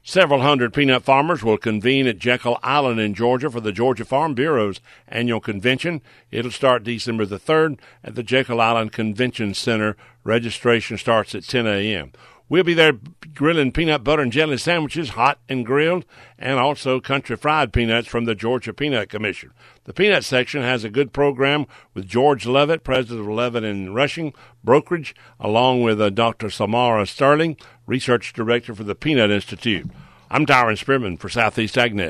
Several hundred peanut farmers will convene at Jekyll Island in Georgia for the Georgia Farm Bureau's annual convention. It'll start December the 3rd at the Jekyll Island Convention Center. Registration starts at 10 a.m. We'll be there grilling peanut butter and jelly sandwiches, hot and grilled, and also country fried peanuts from the Georgia Peanut Commission. The peanut section has a good program with George Levitt, president of Levitt and Rushing Brokerage, along with Dr. Samara Sterling, research director for the Peanut Institute. I'm Tyron Spearman for Southeast AgNet.